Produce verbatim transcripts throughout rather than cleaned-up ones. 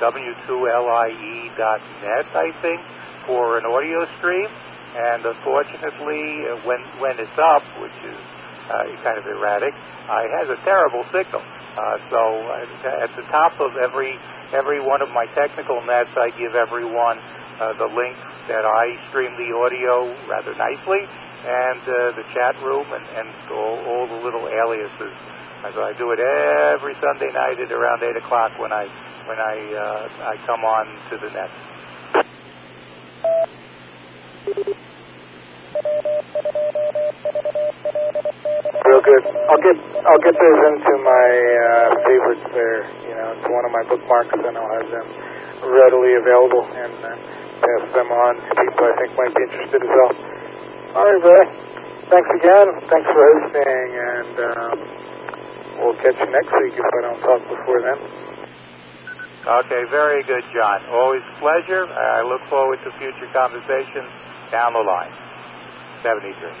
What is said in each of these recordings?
W two L I E dot net, I think, for an audio stream. And unfortunately, uh, when when it's up, which is uh, kind of erratic, uh, it has a terrible signal. Uh, so uh, at the top of every every one of my technical nets, I give everyone uh, the link that I stream the audio rather nicely, and uh, the chat room, and, and all, all the little aliases. And so I do it every Sunday night at around eight o'clock when I when I uh, I come on to the net. Real good. I'll get I'll get those into my uh, favorites there. You know, it's one of my bookmarks, and I'll have them readily available and uh, pass them on to people I think might be interested as well. All right, Ray. Thanks again. Thanks for hosting, and um, we'll catch you next week if I don't talk before then. Okay, very good, John. Always a pleasure. I look forward to future conversations down the line. seventy-three.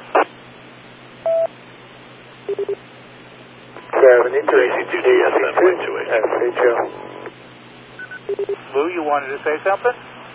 seventy-three. A C two G S N Y two H. S H O. Lou, you wanted to say something?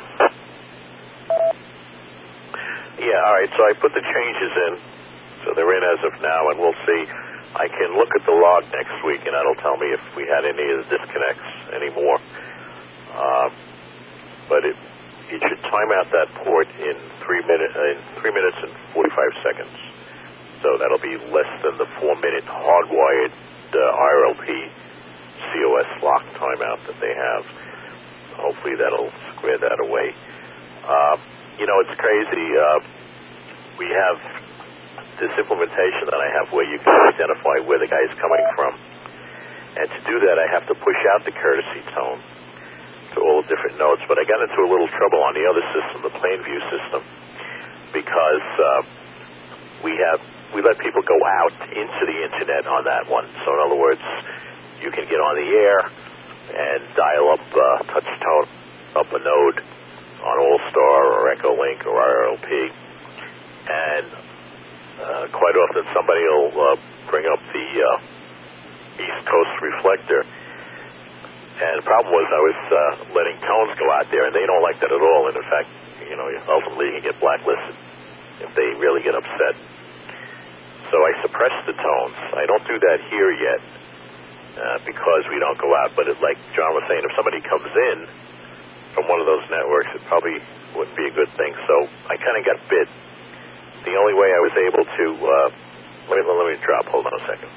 Yeah, all right, so I put the changes in, so they're in as of now, and we'll see. I can look at the log next week, and that'll tell me if we had any of the disconnects anymore. Uh, but it, it should time out that port in three minutes, in three minutes and forty-five seconds. So that'll be less than the four-minute hardwired uh, R L P C O S lock timeout that they have. Hopefully that'll square that away. Uh, you know, it's crazy. Uh, we have this implementation that I have where you can identify where the guy is coming from. And to do that, I have to push out the courtesy tone to all the different nodes. But I got into a little trouble on the other system, the Plainview system, because uh, we have we let people go out into the internet on that one. So in other words, you can get on the air and dial up uh, touch tone up a node on All-Star or Echolink or R L P, and uh, quite often somebody will uh, bring up the uh, East Coast reflector. And the problem was I was uh, letting tones go out there, and they don't like that at all. And in fact, you know, ultimately you can get blacklisted if they really get upset. So I suppress the tones. I don't do that here yet uh, because we don't go out. But it, like John was saying, if somebody comes in from one of those networks, it probably wouldn't be a good thing. So I kind of got bit. The only way I was able to, uh, let me let me drop. Hold on a second.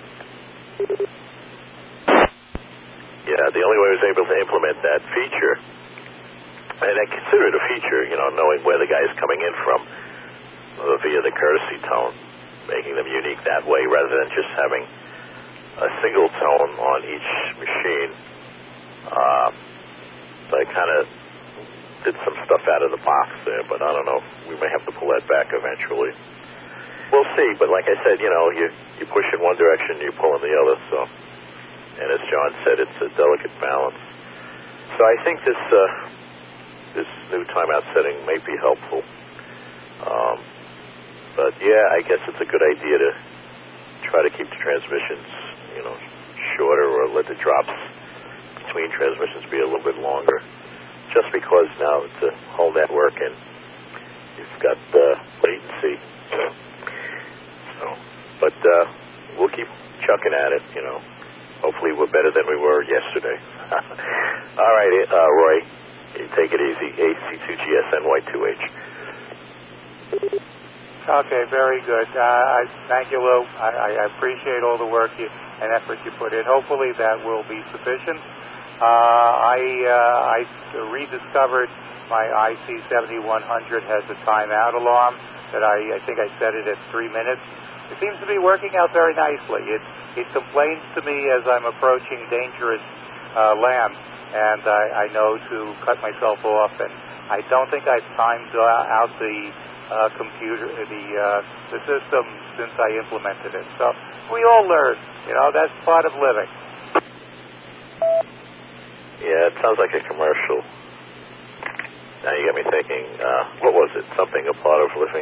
Yeah, the only way I was able to implement that feature, and I consider it a feature, you know, knowing where the guy is coming in from uh, via the courtesy tone, making them unique that way rather than just having a single tone on each machine. Uh, so I kind of did some stuff out of the box there, but I don't know. We may have to pull that back eventually. We'll see, but like I said, you know, you, you push in one direction, you pull in the other, so... And as John said, it's a delicate balance. So I think this uh, this new timeout setting may be helpful. Um, but yeah, I guess it's a good idea to try to keep the transmissions, you know, shorter, or let the drops between transmissions be a little bit longer. Just because now it's a whole network and you've got uh, latency. So, but uh, we'll keep chucking at it, you know. Hopefully we're better than we were yesterday. All right, uh, Roy, you take it easy. A C two G S N Y two H. Okay, very good. Uh, I, thank you, Lou. I, I appreciate all the work you, and effort you put in. Hopefully that will be sufficient. Uh, I, uh, I rediscovered my I C seventy-one hundred has a timeout alarm that I, I think I set it at three minutes. It seems to be working out very nicely. It, it complains to me as I'm approaching dangerous uh, land, and I, I know to cut myself off. And I don't think I've timed uh, out the uh, computer, the uh, the system since I implemented it. So we all learn, you know. That's part of living. Yeah, it sounds like a commercial. Now you got me thinking. Uh, what was it? Something a part of living.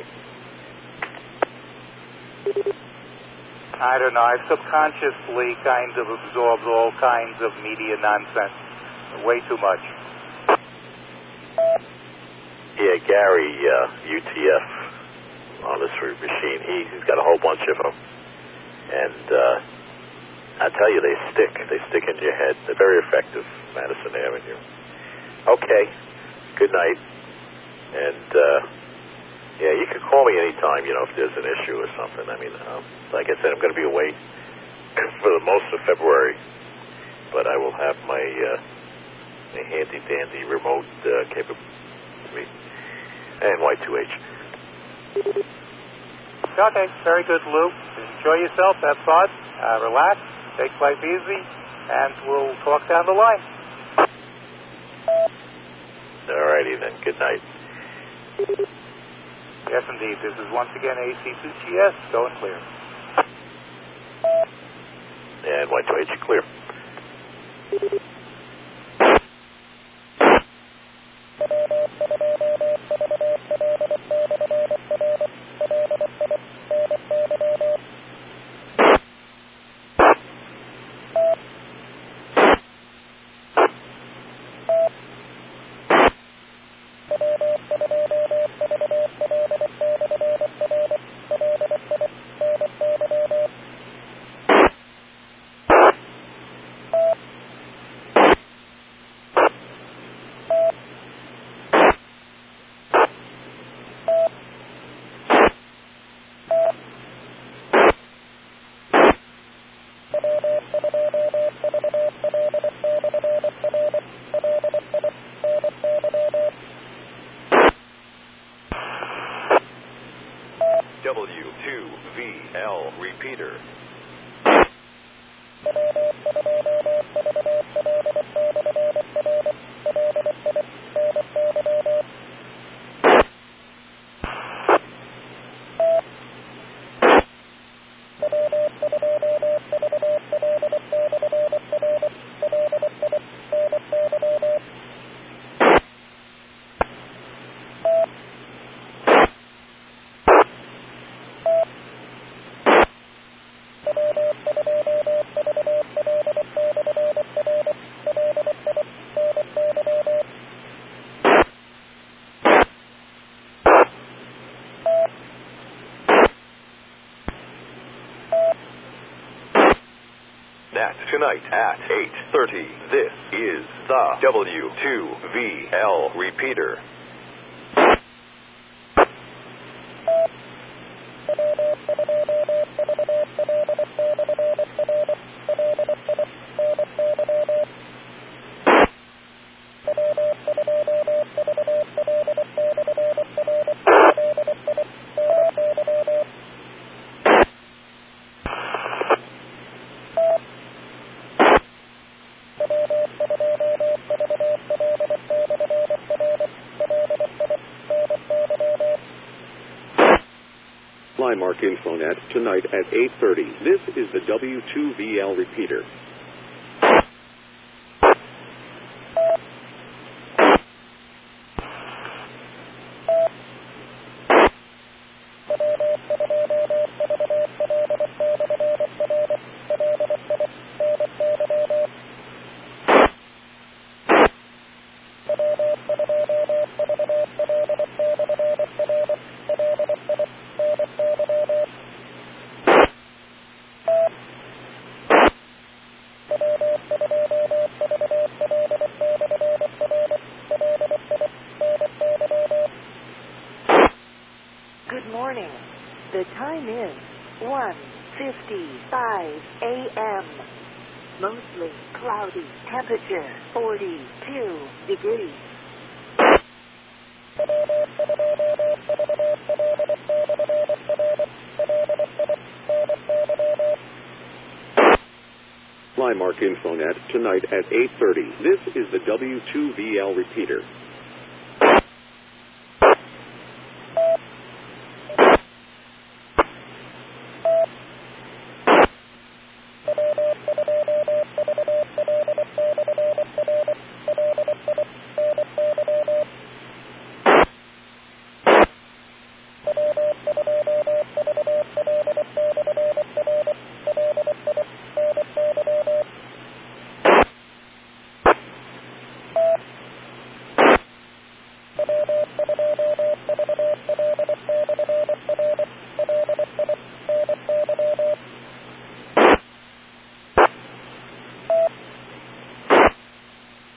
I don't know. I've subconsciously kind of absorbed all kinds of media nonsense way too much. Yeah, Gary, uh, U T F on this machine, he, he's got a whole bunch of them. And uh, I tell you, they stick. They stick in your head. They're very effective, Madison Avenue. Okay, good night. And, uh, yeah, you can call me anytime, you know, if there's an issue or something. I mean, um, like I said, I'm going to be away for the most of February. But I will have my, uh, my handy-dandy remote uh, capability. And Y two H. Okay, very good, Lou. Enjoy yourself, have fun, uh, relax, take life easy, and we'll talk down the line. All righty then. Good night. Yes, indeed. This is once again A C two G S, going clear. And Y two H clear. W two V L repeater. That's tonight at eight thirty. This is the W two V L repeater. Mark Infonet tonight at eight thirty. This is the W two V L repeater. Good morning. The time is one fifty-five a m Mostly cloudy. Temperature forty-two degrees. Fly Mark Infonet tonight at eight thirty. This is the W two V L repeater.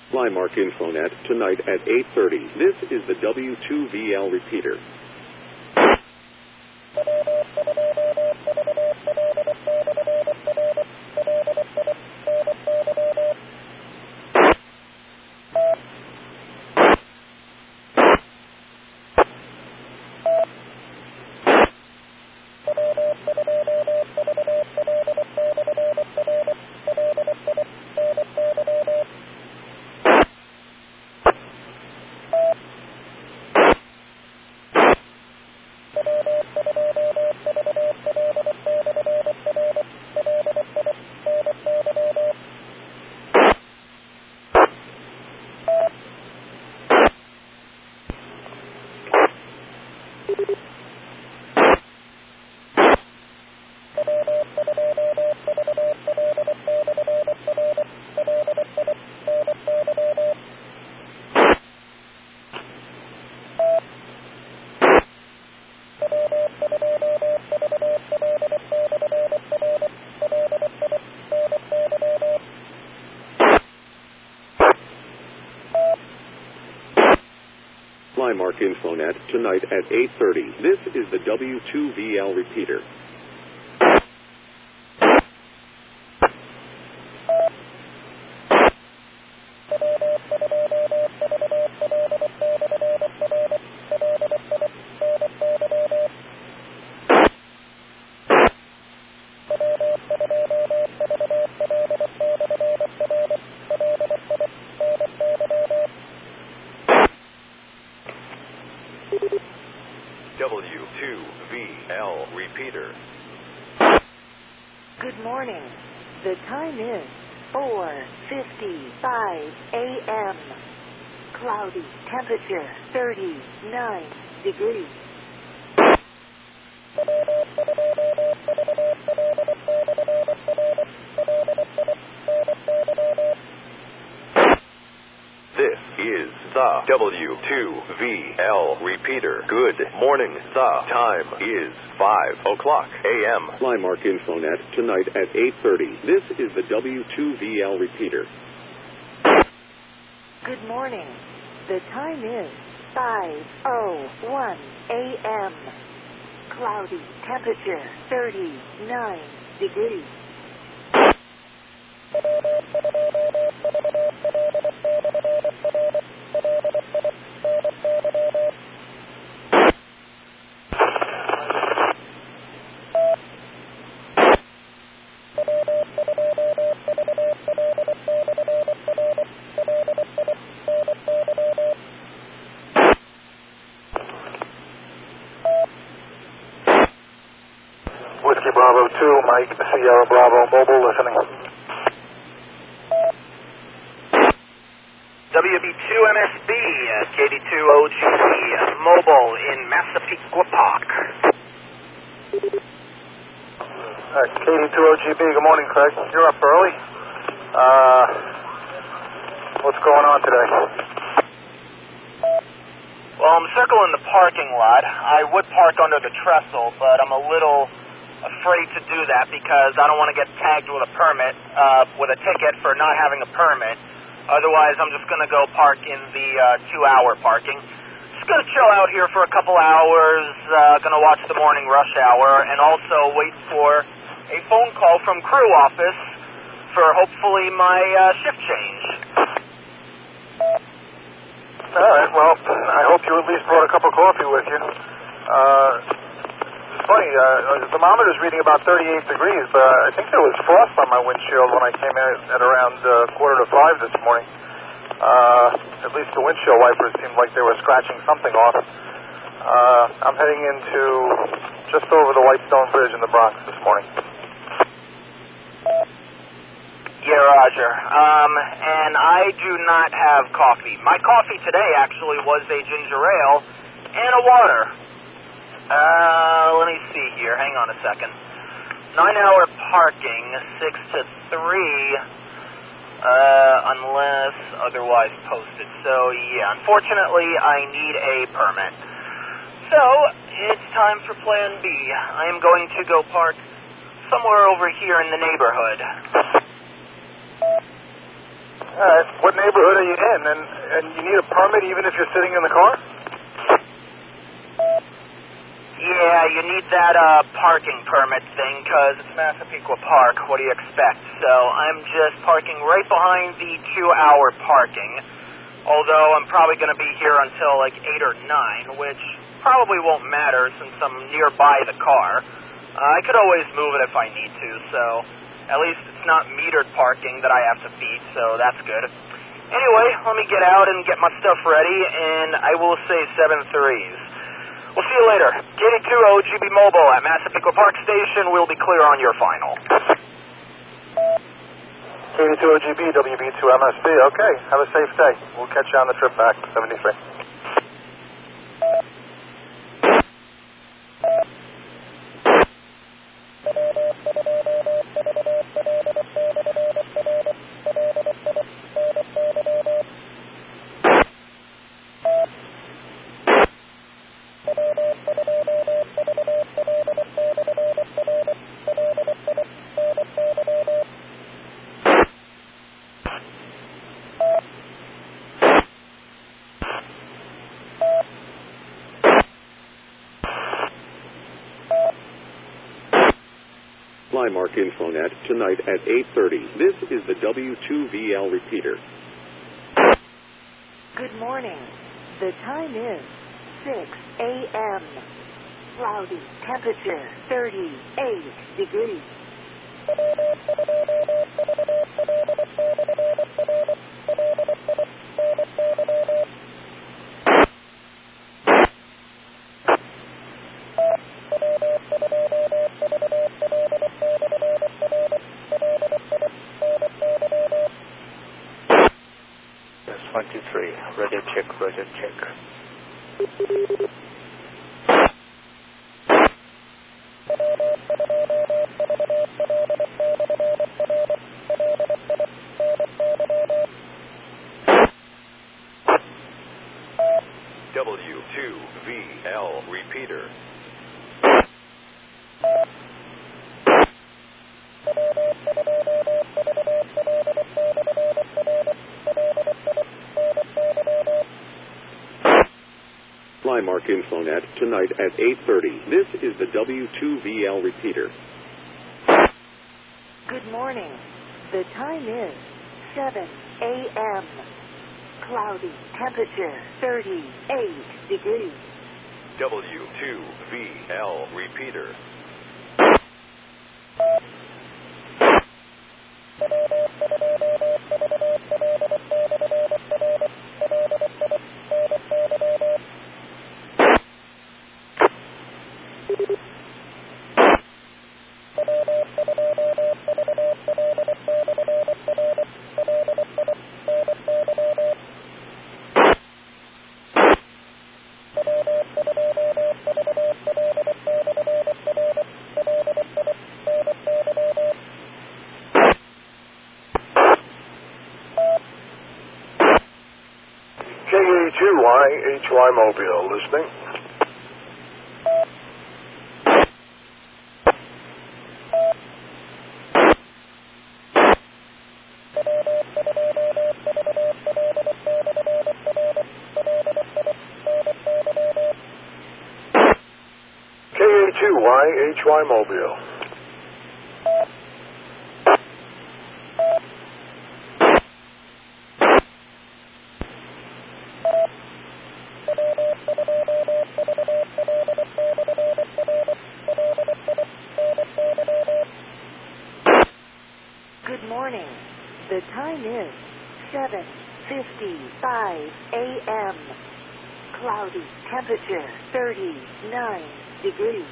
Flymark Infonet, tonight at eight thirty. This is the W two V L repeater. Flymark Infonet, tonight at eight thirty. This is the W two V L repeater. W two V L repeater. Good morning. The time is four fifty-five a.m. Cloudy. Temperature thirty-nine degrees. This is the W two V L repeater. Good morning. The time is five o'clock a.m. Flymark Infonet, tonight at eight thirty. This is the W two V L repeater. Good morning. The time is five oh one a.m. Cloudy. Temperature thirty-nine degrees. Whiskey Bravo two, Mike, Sierra Bravo, mobile listening. W B two M S B, K D two O G B, mobile in Massapequa Park. Uh, K D two O G B, good morning, Craig. You're up early. Uh, what's going on today? Well, I'm circling the parking lot. I would park under the trestle, but I'm a little afraid to do that because I don't want to get tagged with a permit, uh, with a ticket for not having a permit. Otherwise, I'm just going to go park in the uh, two-hour parking. Just going to chill out here for a couple hours, uh, going to watch the morning rush hour, and also wait for a phone call from crew office for hopefully my uh, shift change. All right, well, I hope you at least brought a cup of coffee with you. Uh, it's funny, uh, the thermometer's reading about thirty-eight degrees, but I think there was frost on my windshield when I came in at around uh, quarter to five this morning. Uh, at least the windshield wipers seemed like they were scratching something off. Uh, I'm heading into just over the Whitestone Bridge in the Bronx this morning. Yeah, Roger. Um, and I do not have coffee. My coffee today actually was a ginger ale and a water. Uh, let me see here. Hang on a second. Nine-hour parking, six to three, uh, unless otherwise posted. So, yeah, unfortunately, I need a permit. So, it's time for Plan B. I am going to go park somewhere over here in the neighborhood. All right. What neighborhood are you in? And, and you need a permit even if you're sitting in the car? Yeah, you need that uh, parking permit thing because it's Massapequa Park. What do you expect? So I'm just parking right behind the two-hour parking, although I'm probably going to be here until like eight or nine, which probably won't matter since I'm nearby the car. Uh, I could always move it if I need to, so at least it's not metered parking that I have to beat, so that's good. Anyway, let me get out and get my stuff ready, and I will say seven threes. We'll see you later. K D two O G B Mobile at Massapequa Park Station. We'll be clear on your final. K D two O G B, W B two M S B. Okay, have a safe day. We'll catch you on the trip back to seventy-three. Flymark Infonet tonight at eight thirty. This is the W two V L repeater. Good morning. The time is six a.m. Cloudy. Temperature thirty-eight degrees. One, two, three. Radio check, radio check. W two V L repeater. Flymark Infonet tonight at eight thirty. This is the W two V L repeater. Good morning. The time is seven a.m. Cloudy. Temperature thirty-eight degrees. W two V L repeater. K eighty-two Y H Y Mobile, listening. K eighty-two Y H Y Mobile. Good morning. The time is seven fifty-five a.m. Cloudy. Temperature thirty-nine degrees.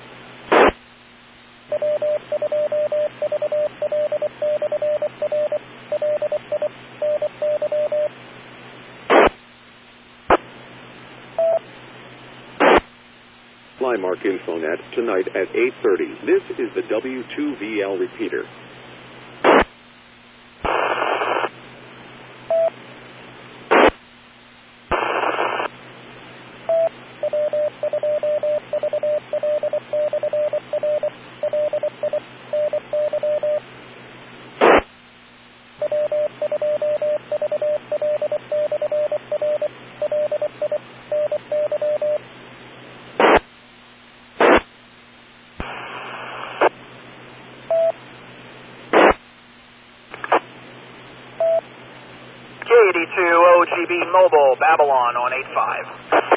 Flymark Infonet tonight at eight thirty. This is the W two V L repeater. B Mobile, Babylon on eight five.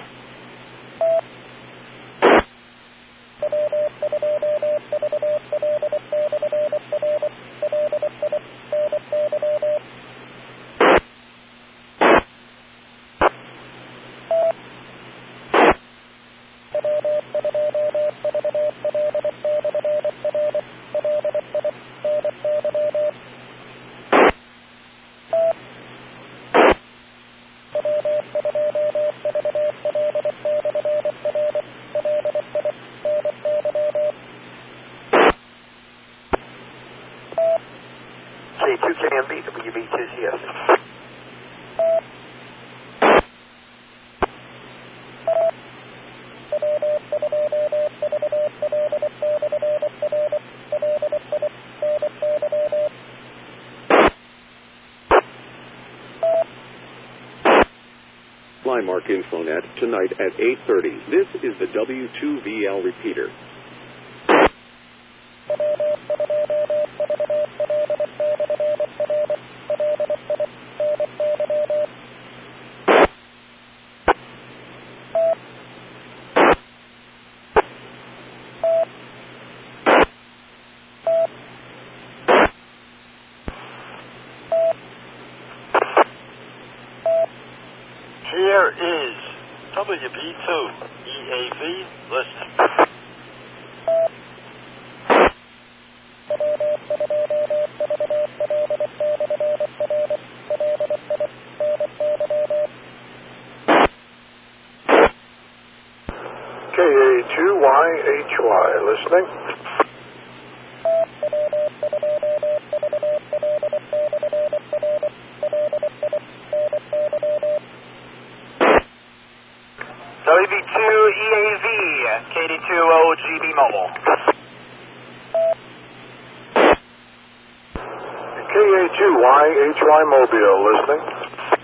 C two K M B, W B two C S. Flymark Infonet, tonight at eight thirty. This is the W two V L repeater. Here is W B two E A V listening. K A two Y H Y listening. W B two E A V, K D two O G B Mobile. K A two Y H Y Mobile listening.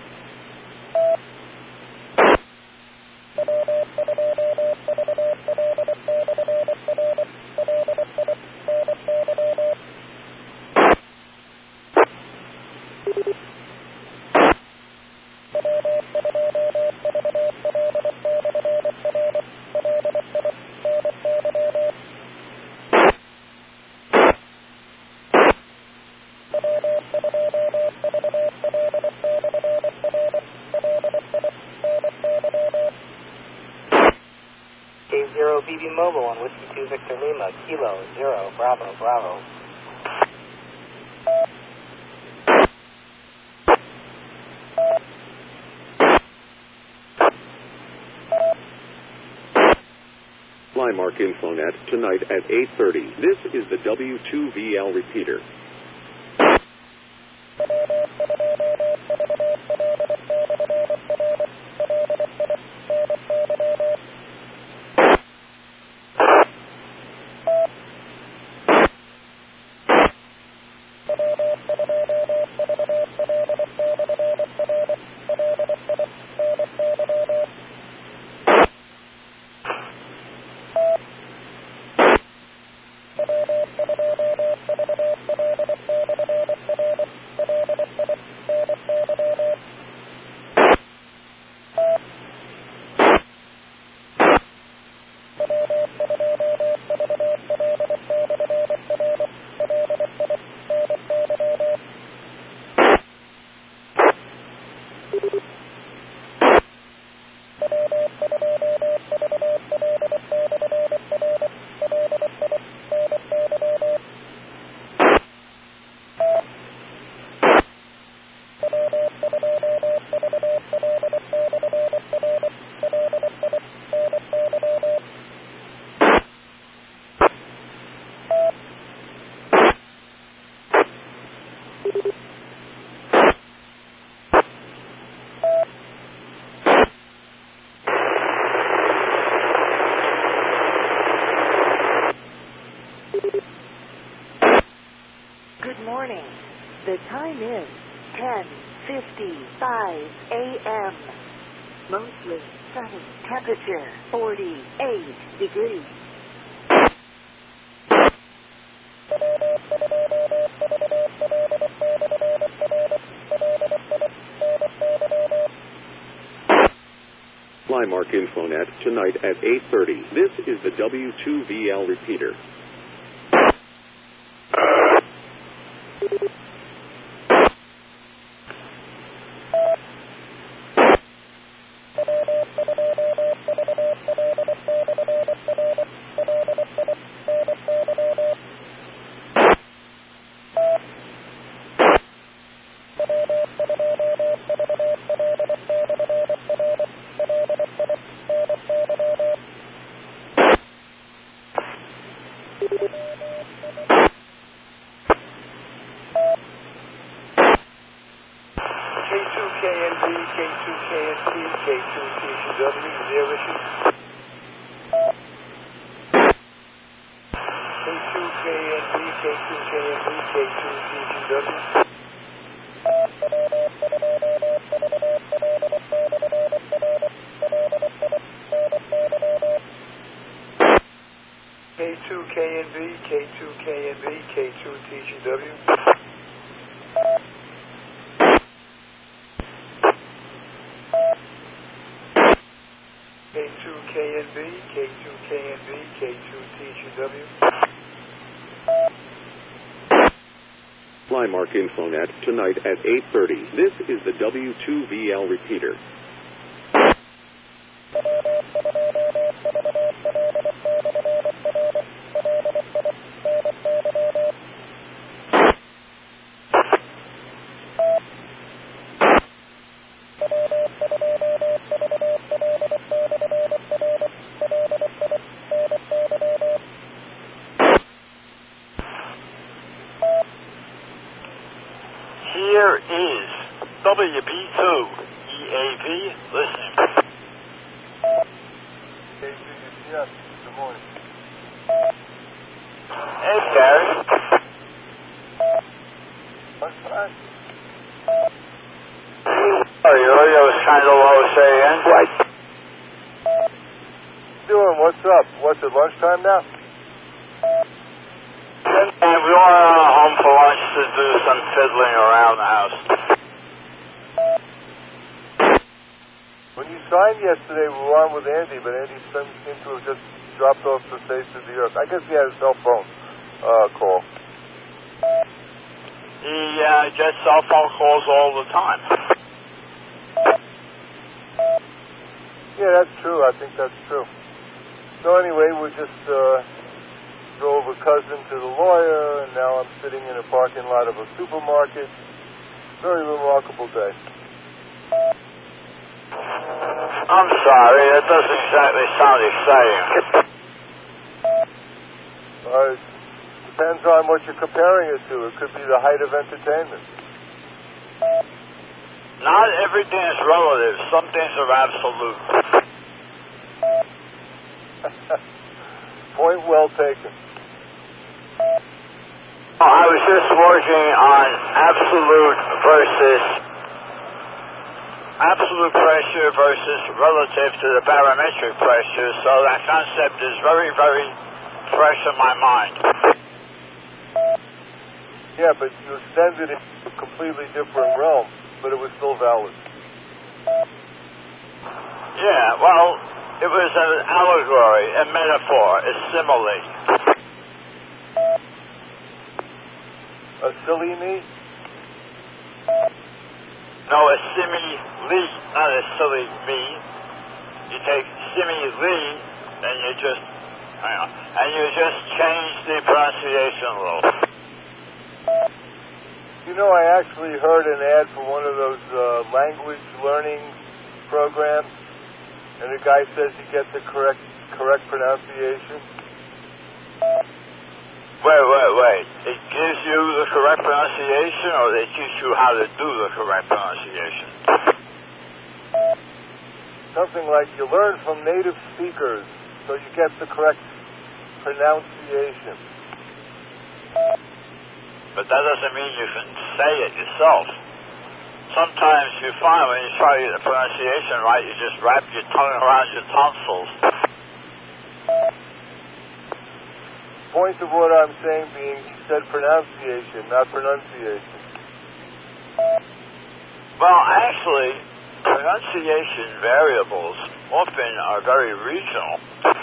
K zero B B Mobile on Whiskey two Victor Lima, Kilo zero Bravo Bravo. Flymark Infonet, tonight at eight thirty. This is the W two V L repeater. Good morning. The time is ten fifty-five a m Mostly sunny. Temperature forty-eight degrees. Flymark Infonet tonight at eight thirty. This is the W two V L repeater. K two K N B, K two K N B, K two T G W. K two K N B, K two K N B, K two T G W. Flymark Infonet tonight at eight thirty. This is the W two V L repeater. Here is W B two E A V listening. K two U C S, good morning. Hey, Gary. What's that? Oh, your audio is kind of low, say again. What? Doing, what's up? What's it, lunchtime now? And we are home for lunch to do some fiddling around the house. When you signed yesterday, we were on with Andy, but Andy seemed to have just dropped off the face of the earth. I guess he had a cell phone uh, call. He uh, gets cell phone calls all the time. Yeah, that's true. I think that's true. So anyway, we just uh, drove a cousin to the lawyer, and now I'm sitting in a parking lot of a supermarket. Very remarkable day. I'm sorry, that doesn't exactly sound exciting. Uh, it depends on what you're comparing it to. It could be the height of entertainment. Not everything is relative. Some things are absolute. Point well taken. Oh, I was just working on absolute versus absolute pressure versus relative to the barometric pressure, so that concept is very, very fresh in my mind. Yeah, but you extended it to a completely different realm, but it was still valid. Yeah, well, it was an allegory, a metaphor, a simile. A silly me? No, a simile, not a silly me. You take simile, and you just, hang on, and you just change the pronunciation a little. You know, I actually heard an ad for one of those uh, language learning programs, and the guy says you get the correct correct pronunciation. Wait, wait, wait. It gives you the correct pronunciation, or they teach you how to do the correct pronunciation? Something like you learn from native speakers, so you get the correct pronunciation. But that doesn't mean you can say it yourself. Sometimes you find when you try to get the pronunciation right, you just wrap your tongue around your tonsils. Point of what I'm saying being, he said pronunciation, not pronunciation. Well, actually, pronunciation variables often are very regional.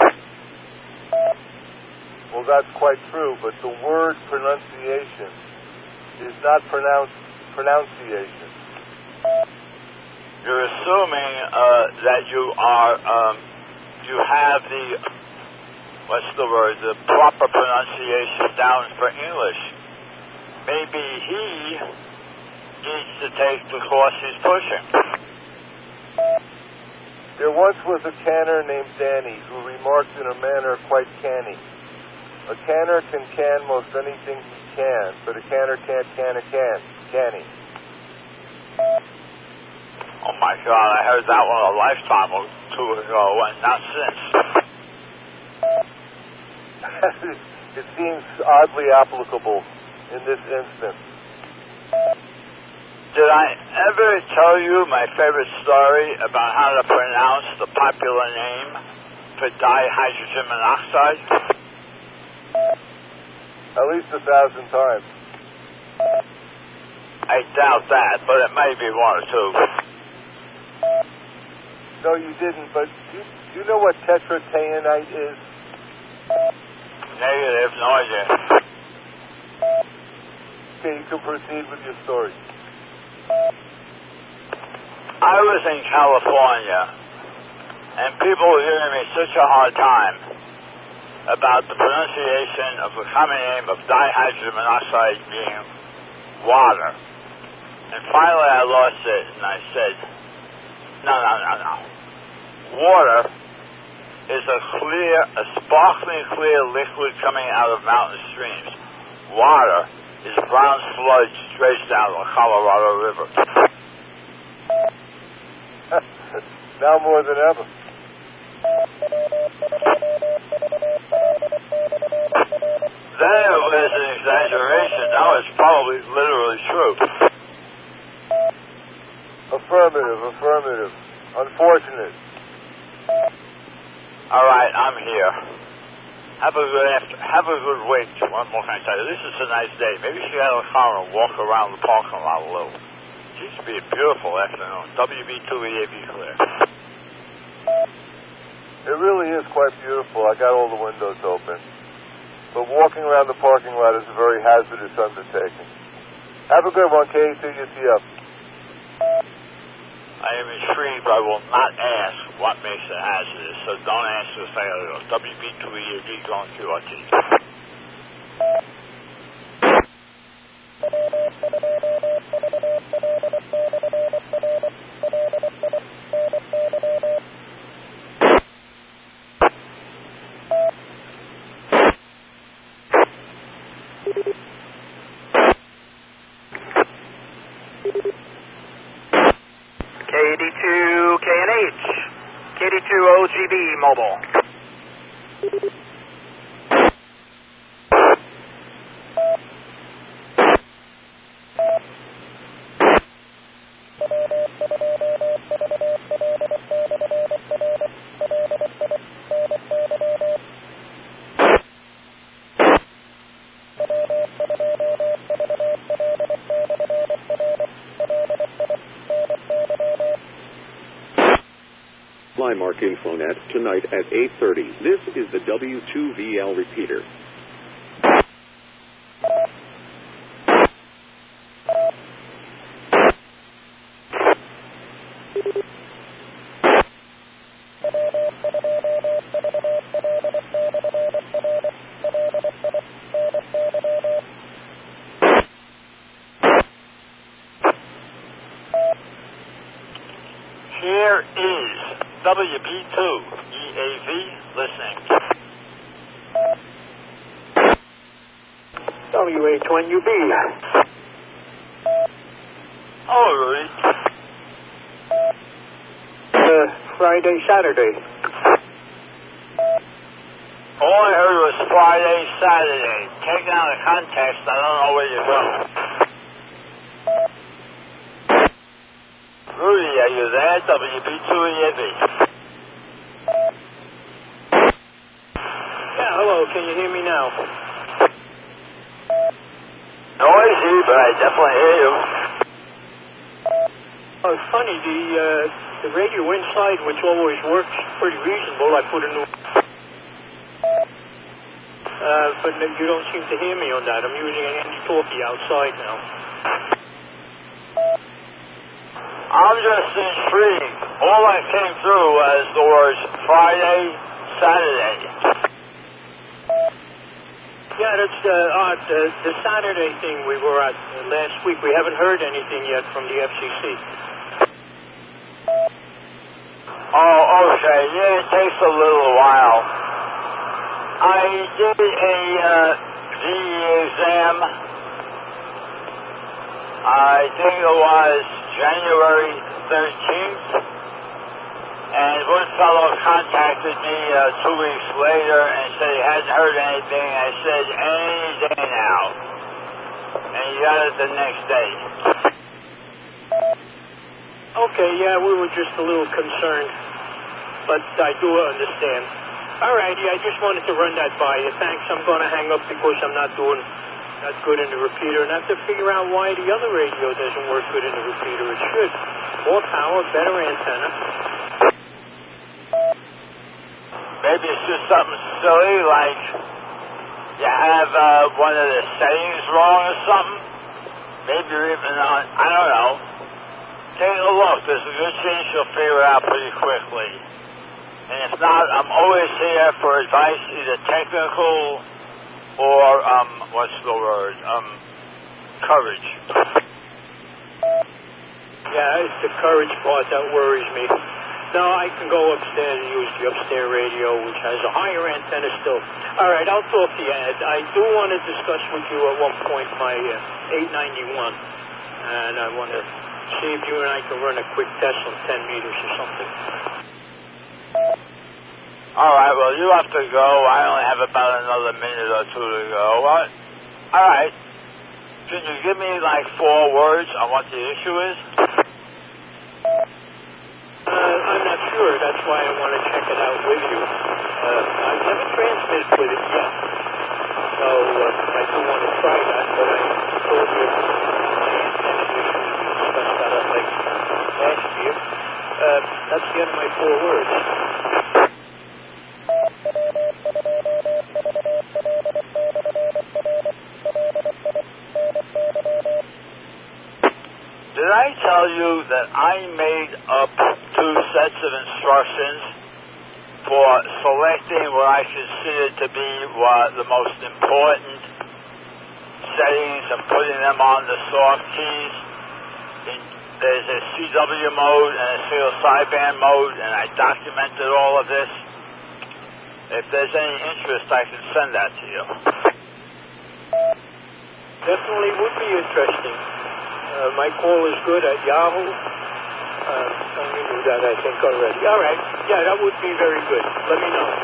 Well, that's quite true, but the word pronunciation is not pronounced pronunciation. You're assuming uh, that you are, um, you have the, what's the word, the proper pronunciation down for English. Maybe he needs to take the course he's pushing. There once was a canner named Danny who remarked in a manner quite canny. A canner can can most anything he can, but a canner can't can a can. Canny. Oh my God, I heard that one a lifetime or two ago, and not since. It seems oddly applicable in this instance. Did I ever tell you my favorite story about how to pronounce the popular name for dihydrogen monoxide? At least a thousand times. I doubt that, but it may be one or two. No, you didn't, but do you, do you know what tetrataenite is? Negative, no idea. Okay, you can proceed with your story. I was in California, and people were giving me such a hard time about the pronunciation of the common name of dihydrogen monoxide being water. And finally I lost it, and I said, no, no, no, no. Water is a clear, a sparkling clear liquid coming out of mountain streams. Water is brown sludge straight down the Colorado River. Now more than ever. Then it was an exaggeration. Now it's probably literally true. Affirmative, affirmative. Unfortunate. All right, I'm here. Have a good after, have a good week. One more thing I tell you. This is a nice day. Maybe you should get out of the car and walk around the parking lot a little. It seems to be a beautiful afternoon. W B two E A B clear. It really is quite beautiful. I got all the windows open. But walking around the parking lot is a very hazardous undertaking. Have a good one, K A two U C F. I am intrigued, but I will not ask what makes it hazardous, so don't ask the failure. W B two E A B going Q R T. K D two K N H, K D two O G B mobile. Flymark Infonet tonight at eight thirty. This is the W two V L repeater. Here is W B two E A V listening. W H one U B. Oh, Rudy. Uh, Friday, Saturday. All I heard was Friday, Saturday. Taking out of context, I don't know where you're going. Rudy, are you there? W B two E A V. Yeah, hello, can you hear me now? Noisy, but I definitely hear you. Uh, funny, the uh, the radio inside, which always works pretty reasonable, I put a new... Uh, but you don't seem to hear me on that. I'm using an Andy-talkie outside now. I'm just intrigued. All I came through was the words Friday, Saturday. Yeah, that's uh, odd. Uh, the Saturday thing we were at uh, last week, we haven't heard anything yet from the F C C. Oh, okay. Yeah, it takes a little while. I did a uh, V E exam. I think it was January thirteenth. And one fellow contacted me uh, two weeks later and said he hadn't heard anything. I said, any day now. And he got it the next day. Okay, yeah, we were just a little concerned. But I do understand. All righty, I just wanted to run that by you. Thanks, I'm going to hang up because I'm not doing that good in the repeater. And I have to figure out why the other radio doesn't work good in the repeater. It should. More power, better antenna. Maybe it's just something silly, like you have uh, one of the settings wrong or something. Maybe you're even on, I don't know. Take a look. There's a good chance you'll figure it out pretty quickly. And if not, I'm always here for advice, either technical or, um, what's the word, um, courage. Yeah, it's the courage part that worries me. No, I can go upstairs and use the upstairs radio, which has a higher antenna still. All right, I'll talk to you, Ed. I do want to discuss with you at one point my uh, eight ninety-one, and I want to see if you and I can run a quick test on ten meters or something. All right, well, you have to go. I only have about another minute or two to go. What? All right. Can you give me, like, four words on what the issue is? Uh, I'm not sure. That's why I want to check it out with you. Uh, I've never transmitted with it yet. So uh, I do want to try that, but I told you my antenna issue. We discussed that up like last year. Uh, that's the end of my four words. Did I tell you that I made up two sets of instructions for selecting what I consider to be what the most important settings and putting them on the soft keys? In, there's a C W mode and a single sideband mode, and I documented all of this. If there's any interest, I can send that to you. Definitely would be interesting. Uh, my call is good at Yahoo. Uh, you knew that, I think, already. All right. Yeah, that would be very good. Let me know.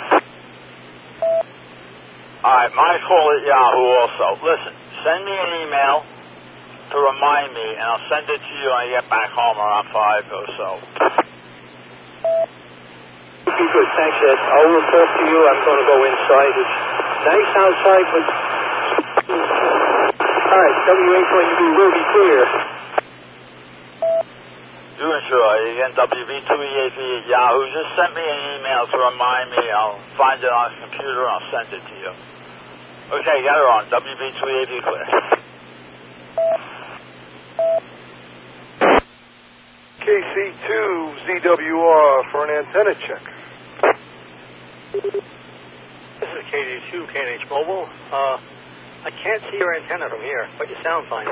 All right, my call at Yahoo also. Listen, send me an email to remind me, and I'll send it to you when I get back home around five or so. Be good. Thanks, Ed. I will talk to you. I'm going to go inside. It's nice outside, but... All right, W H one U B will be clear. You enjoy. Again, W B two E A P at Yahoo. Just send me an email to remind me. I'll find it on the computer and I'll send it to you. Okay, got her on. W B two E A P clear. K C two Z W R for an antenna check. This is K D two K N H Mobile. Uh, I can't see your antenna from here, but you sound fine.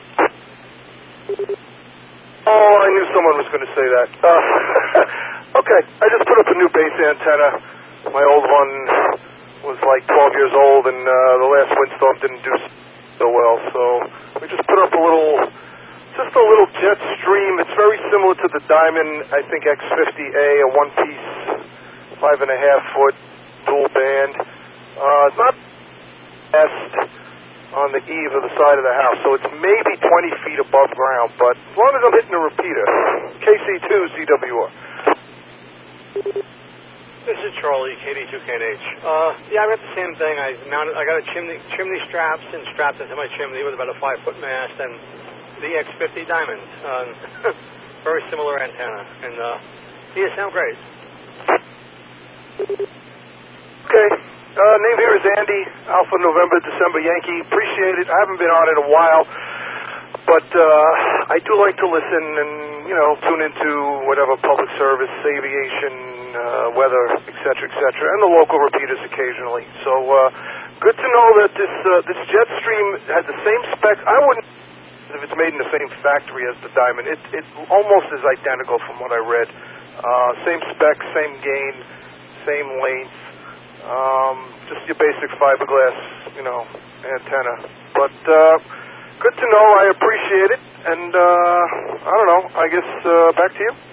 Oh, I knew someone was going to say that. Uh, okay, I just put up a new base antenna. My old one was like twelve years old, and uh, the last windstorm didn't do so well, so we just put up a little, just a little jet stream. It's very similar to the Diamond, I think, X fifty A, a one-piece, five and a half foot dual band. Uh, not best on the eave of the side of the house, so it's maybe twenty feet above ground, but as long as I'm hitting a repeater. K C two Z W R. This is Charlie, K D two K N H. Uh, yeah, I got the same thing. I mounted, I got a chimney chimney straps and strapped into my chimney with about a five foot mast and the X fifty Diamond. Um, very similar antenna. And, uh, yeah, sound great. Okay. Uh, name here is Andy, Alpha November December Yankee. Appreciate it. I haven't been on in a while, but uh, I do like to listen and, you know, tune into whatever public service, aviation, uh, weather, et cetera, et cetera, and the local repeaters occasionally. So uh, good to know that this uh, this Jetstream had the same spec. I wouldn't, if it's made in the same factory as the Diamond. It, it almost is identical from what I read. Uh, same spec, same gain, same length. Um, just your basic fiberglass, you know, antenna. But uh, good to know. I appreciate it. And uh, I don't know. I guess uh, back to you.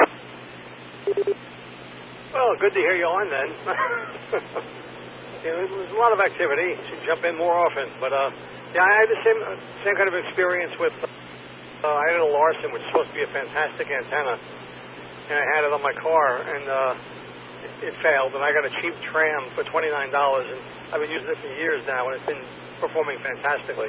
Well, good to hear you on then. Yeah, there's a lot of activity. You should jump in more often. But uh, yeah, I had the same uh, same kind of experience with. Uh, I had a Larson, which is supposed to be a fantastic antenna, and I had it on my car, and. Uh, It failed, and I got a cheap tram for twenty-nine dollars, and I've been using it for years now, and it's been performing fantastically.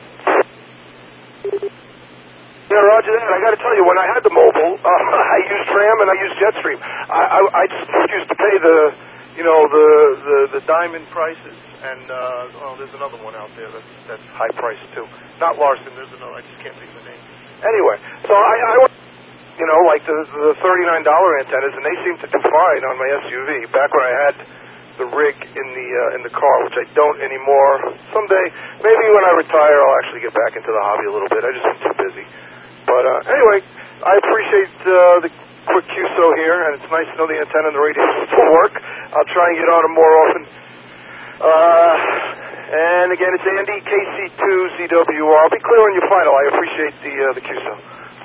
Yeah, roger that. I got to tell you, when I had the mobile, uh, I used Tram and I used Jetstream. I, I, I just used to pay the, you know, the the, the diamond prices, and uh, oh, there's another one out there that's that's high priced too. Not Larson. There's another. I just can't think of the name. Anyway, so I. I You know, like the, the thirty-nine dollar antennas, and they seem to do fine on my S U V. Back when I had the rig in the uh, in the car, which I don't anymore. Someday, maybe when I retire, I'll actually get back into the hobby a little bit. I just been too busy. But uh, anyway, I appreciate uh, the quick Q S O here, and it's nice to know the antenna and the radio still work. I'll try and get on them more often. Uh, and again, it's Andy, K C two Z W R. I'll be clear on your final. I appreciate the uh, the Q S O.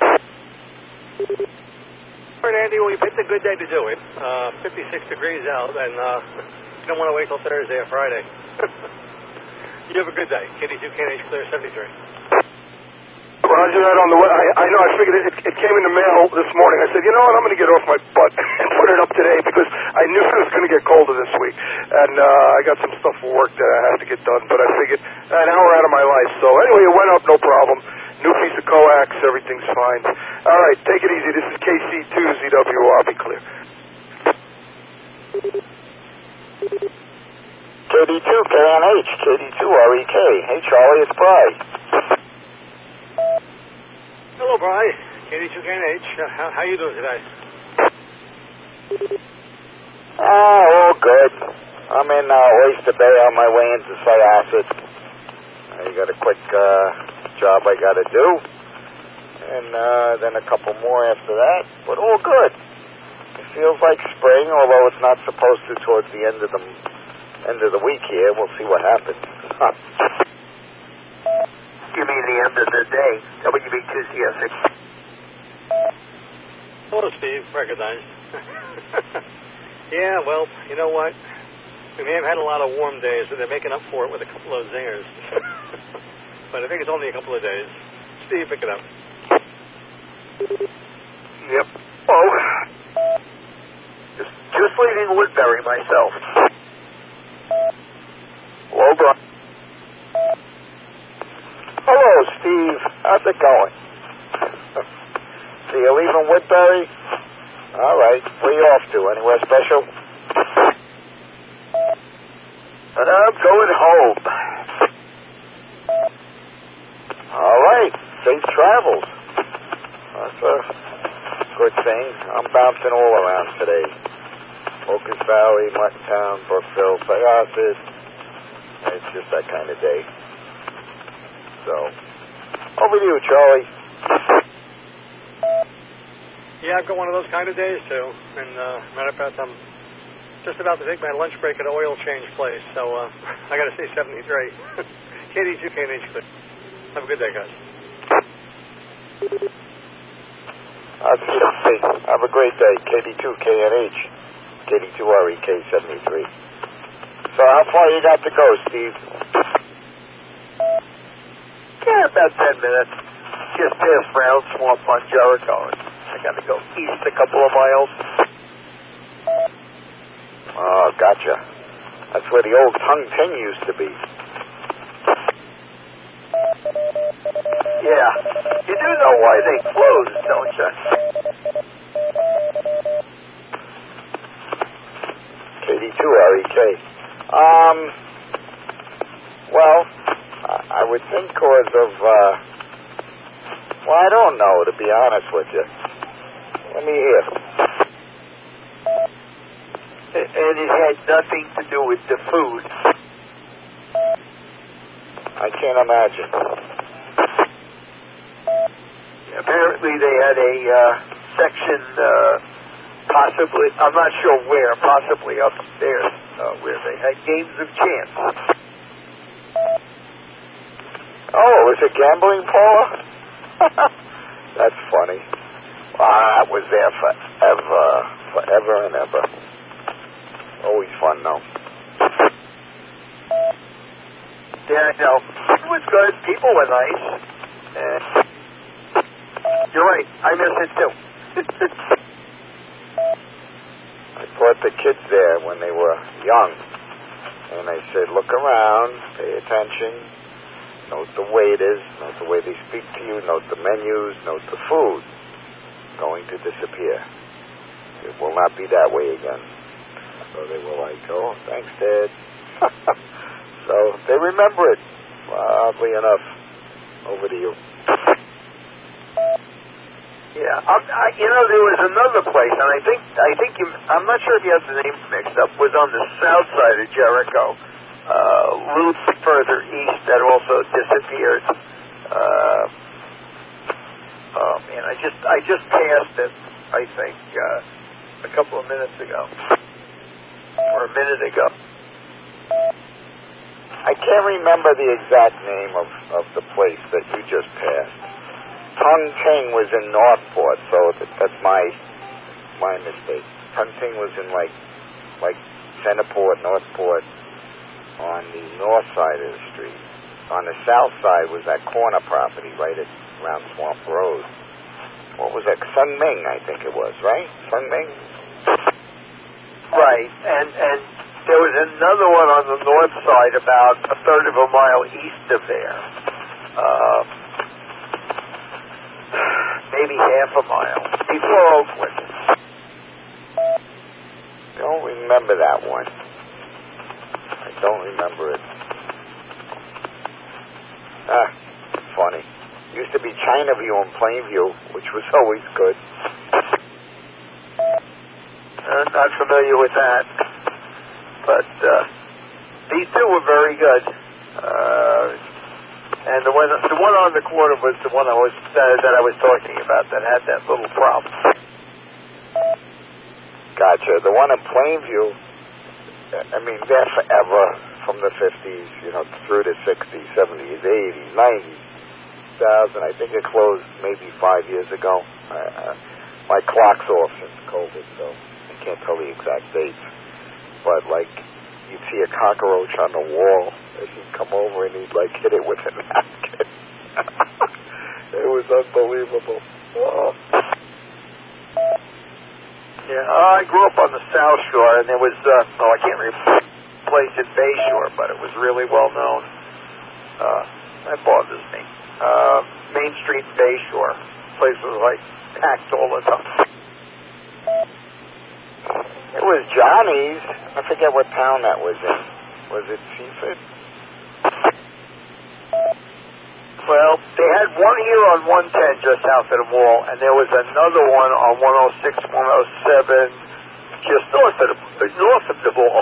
All right, Andy, well, you picked a good day to do it. Uh, fifty-six degrees out, and uh, you don't want to wait till Thursday or Friday. You have a good day. K D two K N H Clear seventy-three. Roger that on the way. I, I know, I figured it, it came in the mail this morning. I said, you know what, I'm going to get off my butt and put it up today because I knew it was going to get colder this week. And uh, I got some stuff for work that I have to get done, but I figured an hour out of my life. So anyway, it went up, no problem. New piece of coax, everything's fine. All right, take it easy. This is K C two Z W R. Be clear. K D two K N H, K D two R E K. Hey, Charlie, it's Bry. Hello, Bry. K D two K N H. Uh, how, how you doing today? Ah, all good. I'm in uh, Oyster Bay on my way into Syosset. I got a quick uh, job I got to do, and uh, then a couple more after that. But all good. It feels like spring, although it's not supposed to towards the end of the end of the week here. We'll see what happens. Huh. You mean the end of the day? W B two C S six. Hello, Steve. Recognized. Yeah, well, you know what? We may have had a lot of warm days, but they're making up for it with a couple of zingers. But I think it's only a couple of days. Steve, pick it up. Yep. Oh, just, just leaving Woodbury myself. Hello, Brian. Hello, Steve. How's it going? So you're leaving Woodbury? All right. Where you off to? Anywhere special? And I'm going home. All right. Safe travels. That's a good thing. I'm bouncing all around today. Focus Valley, Muttontown, Brookville, Syosset. It's just that kind of day. So, over to you, Charlie. Yeah, I've got one of those kind of days, too. And, uh, matter of fact, I'm just about to take my lunch break at an oil change place, so uh, I got to say seventy-three. K D two K N H. Have a good day, guys. I'll see. Have a great day. K D two K N H. K D two R E K seventy-three. So how far you got to go, Steve? Yeah, about ten minutes. Just past Brown Swamp on Jericho. I got to go east a couple of miles. Oh, gotcha. That's where the old Tung Ting used to be. Yeah. You do know why they closed, don't you? two R E K. Um, well, I would think cause of, uh, well, I don't know, to be honest with you. Let me hear. And it had nothing to do with the food. I can't imagine. Apparently they had a uh, section, uh, possibly, I'm not sure where, possibly upstairs, uh, where they had games of chance. Oh, it was a gambling parlor? That's funny. Wow, that was there forever, forever and ever. Always fun, though. Yeah, no, it was good. People were nice. Uh, you're right. I miss it, too. I brought the kids there when they were young. And I said, look around, pay attention, note the waiters, note the way they speak to you, note the menus, note the food. Going to disappear. It will not be that way again. So they were like, oh, thanks, Dad. So they remember it, oddly enough. Over to you. Yeah, I, I, you know, there was another place, and I think, I think you, I'm not sure if you have the names mixed up, was on the south side of Jericho, uh, a little further east that also disappeared. Uh, oh man, I just, I just passed it, I think, uh, a couple of minutes ago, or a minute ago. I can't remember the exact name of, of the place that you just passed. Tung Ting was in Northport, so that, that's my my mistake. Tung Ting was in like like Centerport, Northport, on the north side of the street. On the south side was that corner property right at, around Swamp Road. What was that? Sun Ming, I think it was, right? Sun Ming? Right, and and there was another one on the north side about a third of a mile east of there. Uh, maybe half a mile, before Oakland. I don't remember that one. I don't remember it. Ah, funny. Used to be China View and Plainview, which was always good. I'm not familiar with that. But uh, these two were very good. Uh, and the one, the one on the corner was the one I was uh, that I was talking about that had that little problem. Gotcha. The one in Plainview, I mean, they're forever from the fifties, you know, through the sixties, seventies, eighties, nineties, two thousand. I think it closed maybe five years ago. Uh, my clock's off since COVID, so I can't tell the exact dates. But, like, you'd see a cockroach on the wall, and he'd come over and he'd, like, hit it with a napkin. It was unbelievable. Oh. Yeah, I grew up on the South Shore, and there was, uh, oh, I can't remember the place in Bayshore, but it was really well known. Uh, that bothers me. Uh, Main Street, Bayshore. The place was, like, packed all the time. It was Johnny's. I forget what town that was in. Was it Seaford? Well, they had one here on one ten just south of the mall, and there was another one on one oh six, one oh seven just north of the, north of the mall.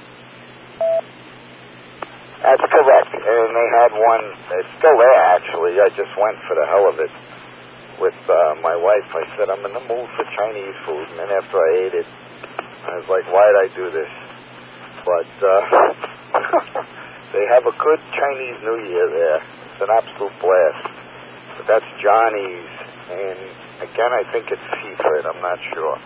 That's correct. And they had one, it's still there actually. I just went for the hell of it with uh, my wife. I said, I'm in the mood for Chinese food. And then after I ate it, I was like, why did I do this? But uh, they have a good Chinese New Year there. It's an absolute blast. But that's Johnny's. And again, I think it's Seaford. I'm not sure.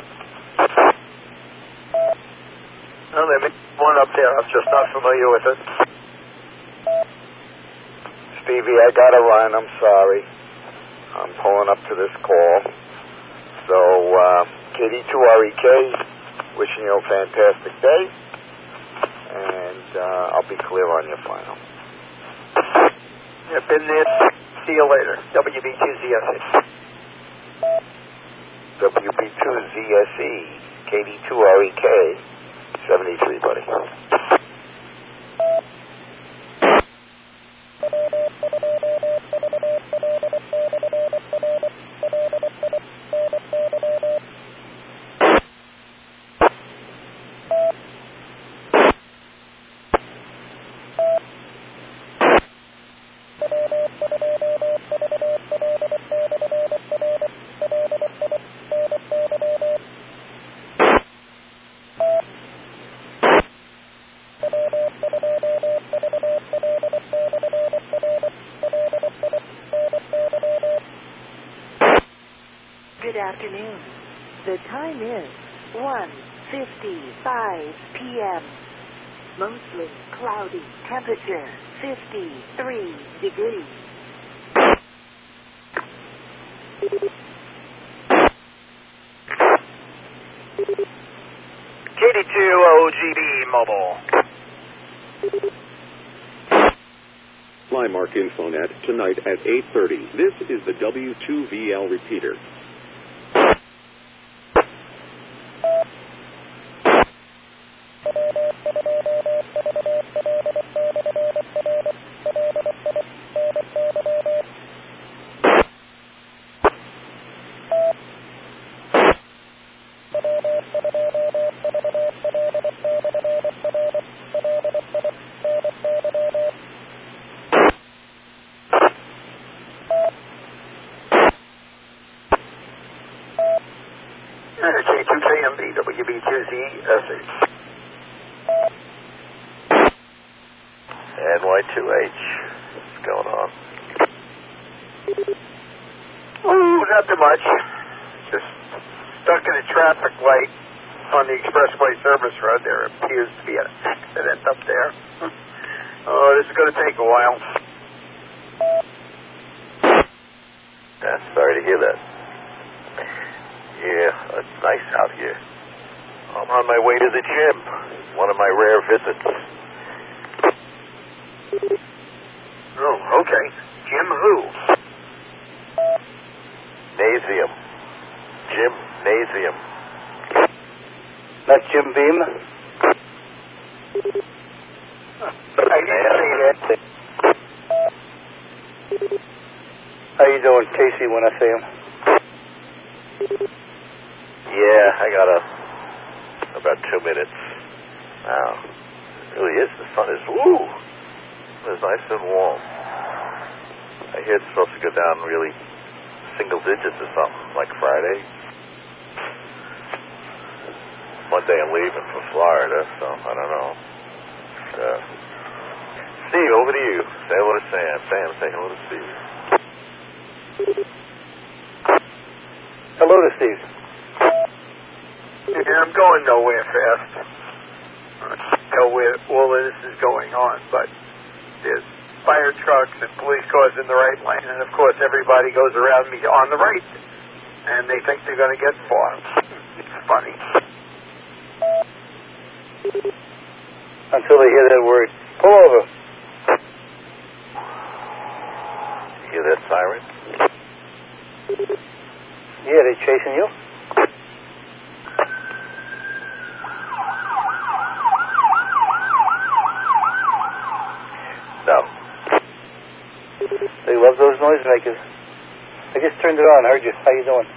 Well, they make one up there. I'm just not familiar with it. Stevie, I gotta run. I'm sorry. I'm pulling up to this call. So, uh, K D two R E K, wishing you a fantastic day. And uh, I'll be clear on your final. Yep, been there. See you later. W B two Z S E. W B two Z S E, K D two R E K, seventy-three, buddy. Good afternoon. The time is one fifty-five p.m. Mostly cloudy. Temperature fifty-three degrees. K D two O G B Mobile. Flymark Infonet tonight at eight thirty. This is the W two V L repeater. K two K M B, W B two Z S H. N Y two H. What's going on? Oh, not too much. Just stuck in a traffic light on the expressway service road. There appears to be an accident up there. Oh, this is going to take a while. Yeah, sorry to hear that. Yeah, it's nice out here. I'm on my way to the gym. One of my rare visits. Oh, okay. Jim who? Nasium. Gymnasium. That's Jim Beam? I didn't see that. How you doing, Casey, when I see him? Yeah, I got a about two minutes. Wow. It really is. The sun is, woo! It's nice and warm. I hear it's supposed to go down really single digits or something, like Friday. Monday I'm leaving for Florida, so I don't know. Uh, Steve, over to you. Say hello to Sam. Sam, say hello to Steve. Hello to Steve. Yeah, I'm going nowhere fast. I don't know where all of this is going on, but there's fire trucks and police cars in the right lane, and of course everybody goes around me on the right, and they think they're going to get far. It's funny. Until they hear that word, pull over. You hear that siren? Yeah, they chasing you? No. They love those noisemakers. I just turned it on. I heard you. How you doing?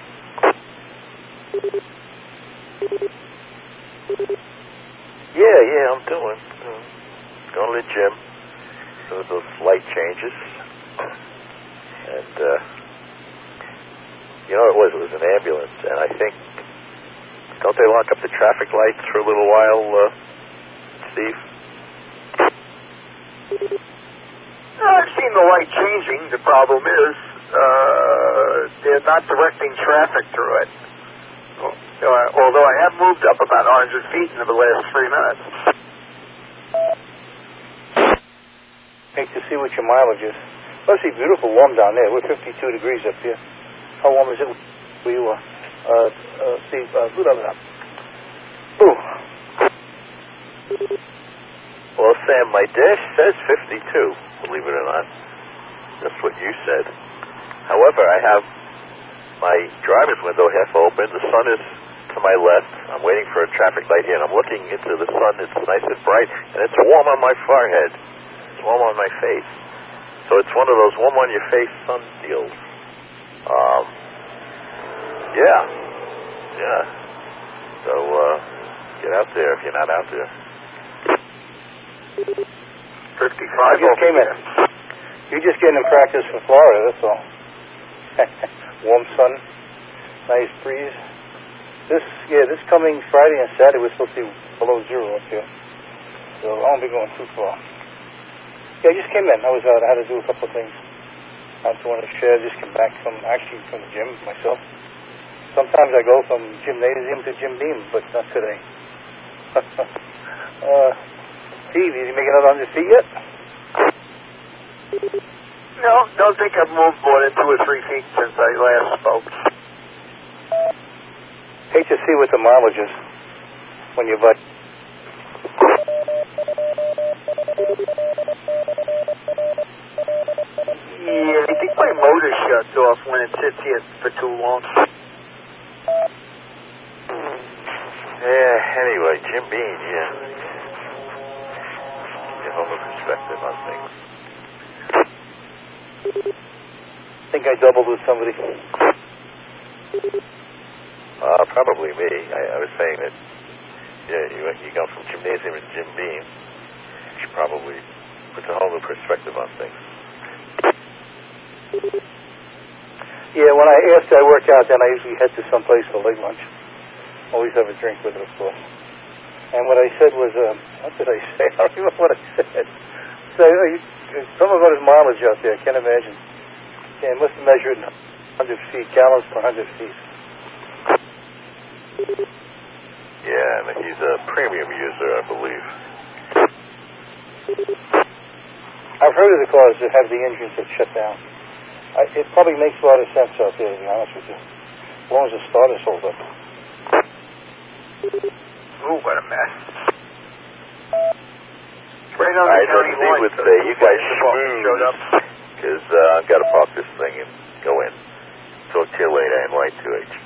Yeah, yeah, I'm doing. Uh, going to the gym. Doing those light changes. And, uh, you know what it was? It was an ambulance. And I think, don't they lock up the traffic lights for a little while, uh, Steve? I've seen the light changing. The problem is uh, they're not directing traffic through it. Uh, although I have moved up about one hundred feet in the last three minutes. Hate to see what your mileage is. Must be beautiful warm down there. We're fifty-two degrees up here. How warm is it where you are? Uh, uh, Steve, uh, blah, blah, blah. Ooh. Well, Sam, my dash says fifty-two, believe it or not. That's what you said. However, I have my driver's window half open. The sun is to my left. I'm waiting for a traffic light here, and I'm looking into the sun. It's nice and bright, and it's warm on my forehead. It's warm on my face. So it's one of those warm-on-your-face sun deals. Um, yeah. Yeah. So, uh, get out there if you're not out there. fifty-five. You just came in. You're just getting in practice for Florida, that's all. Warm sun, nice breeze. This, yeah, this coming Friday and Saturday we're supposed to be below zero up here. So I won't be going too far. Yeah, I just came in. I was out. I had to do a couple of things. I just wanted to share. I just came back from, actually from the gym myself. Sometimes I go from gymnasium to gym beam, but not today. uh, Steve, did you make another one hundred feet yet? No, don't think I've moved more than two or three feet since I last spoke. Hate to see what the mileage is when you butt. Yeah, I think my motor shuts off when it sits here for too long. Yeah, anyway, Jim Beam, yeah. Give him a perspective on things. I think I doubled with somebody. Uh, probably me. I, I was saying that, yeah, you, you go from gymnasium and Jim Beam, which probably puts a whole new perspective on things. Yeah, when I after I work out, then I usually head to someplace for late lunch. Always have a drink with it, of course. And what I said was, um, what did I say? I don't remember what I said. So, uh, you, something about his mileage out there. I can't imagine. Yeah, he must have measured one hundred feet, gallons per one hundred feet. Yeah, and he's a premium user, I believe. I've heard of the cars that have the engines that shut down. I, it probably makes a lot of sense out there, to be honest with you. As long as the starters hold up. Ooh, what a mess. Right on All the right, county let's see line. what uh, you guys showed up. Because uh, I've got to park this thing and go in. Talk to you later, M Y two H.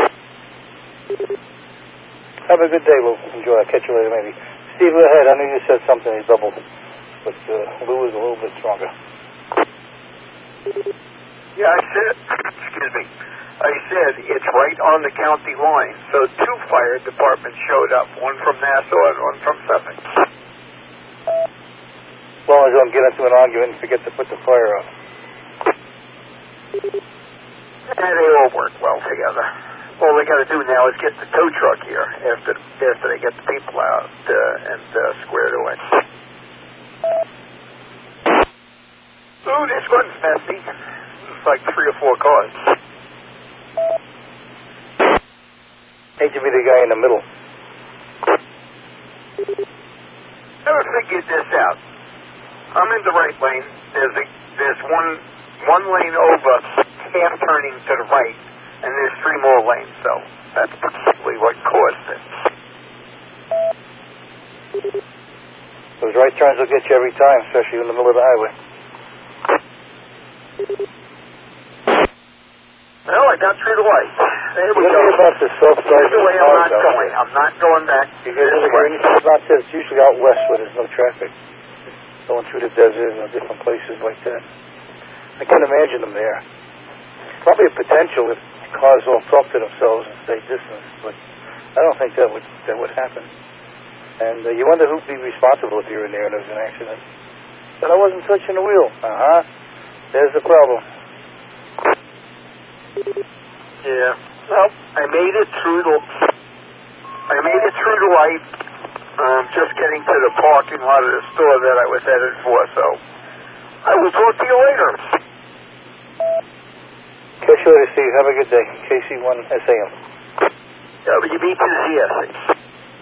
Have a good day, Lou. Enjoy. I'll catch you later, maybe. Steve, go ahead. I know you said something. He doubled. But uh, Lou is a little bit stronger. Yeah, I said, excuse me, I said it's right on the county line. So two fire departments showed up, one from Nassau and one from Suffolk. As long as I don't get into an argument and forget to put the fire out. And they all work well together. All they got to do now is get the tow truck here after after they get the people out uh, and uh, squared away. Ooh, this one's messy. It's like three or four cars. Hate to be the guy in the middle. Never figured this out. I'm in the right lane. There's a, there's one one lane over, half turning to the right, and there's three more lanes. So that's probably what caused it. Those right turns will get you every time, especially in the middle of the highway. Well, I got through the light. There we what go. about the south side Either way, I'm not going. I'm not going back. You guys ever hear anything about this? It's usually out west where there's no traffic. Going through the desert and different places like that. I can't imagine them there. Probably a potential if cars all talk to themselves and stay distant, but I don't think that would that would happen. And uh, you wonder who'd be responsible if you were in there and there was an accident. But I wasn't touching the wheel. Uh-huh. There's the problem. Yeah. Well, I made it through the. I made it through the light. Um, just getting to the parking lot of the store that I was headed for. So I will talk to you later. Catch you later, Steve. Have a good day. K C one S A M. W B two Z S.